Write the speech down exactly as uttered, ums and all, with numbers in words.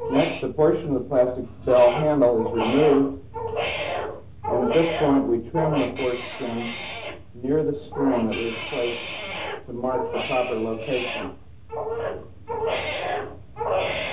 Next, a portion of the plastic bell handle is removed, and at this point we trim the force skin near the string that we've placed to mark the proper location.